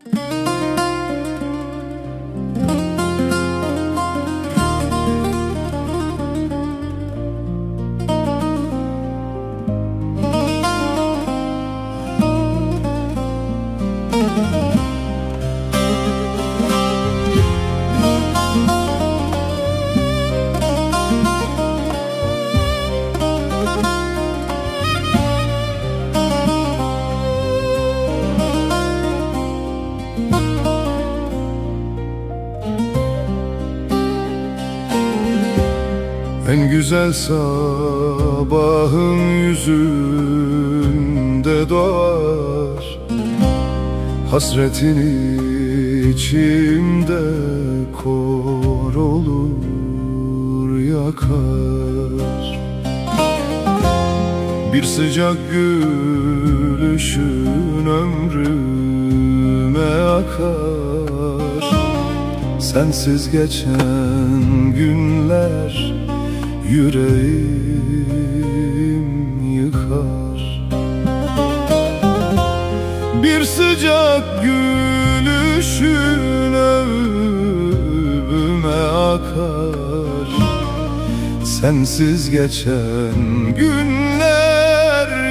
En güzel sabahın yüzünde doğar, hasretin içimde kor olur yakar. Bir sıcak gülüşün ömrüme akar. Sensiz geçen günler yüreğim yıkar. Bir sıcak gülüşün ömrüme akar. Sensiz geçen günler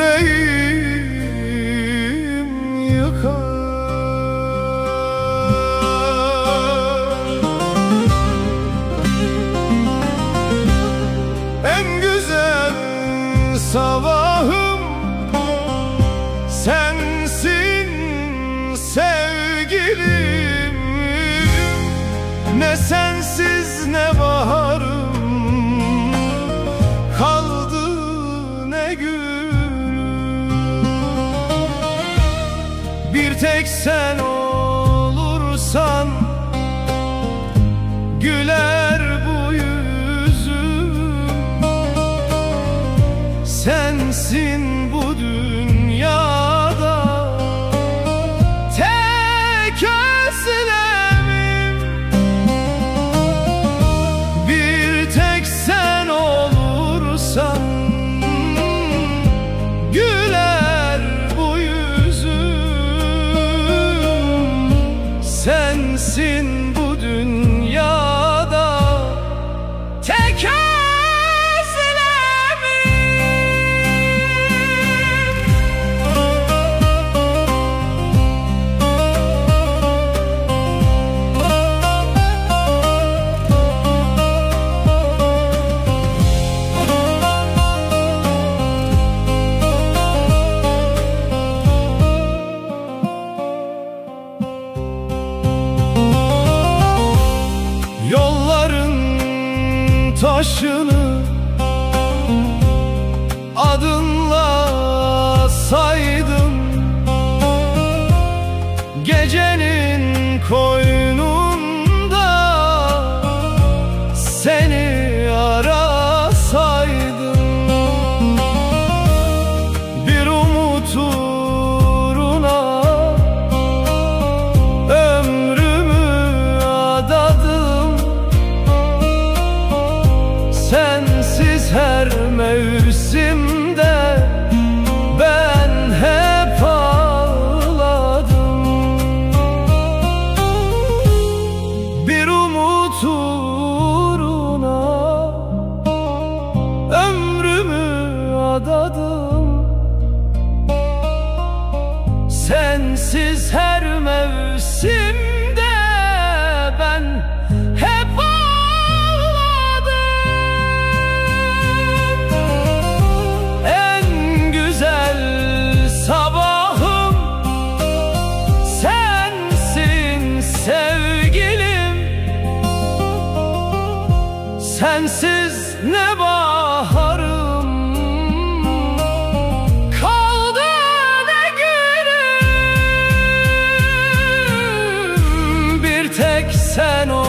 yüreğim yıkar. En güzel sabahım sensin sevgilim. Ne sensiz ne baharım kaldı, ne gülüm. Bir tek sen olursan güler bu yüzüm. Sensin bu dünyada tek özlemim. Bir tek sen olursan güler bu yüzüm. Sensin bu dünyada tek taşını adınla saydım. Gecenin koynunda seni arasaydım. Bir umut uğruna ömrümü adadım. Sensiz her mevsimde ben hep ağladım. Bir umut uğruna ömrümü adadım. Sensiz her mevsimde ben hep sabahım sensin sevgilim. Sensiz ne baharım kaldı, ne gülüm. Bir tek sen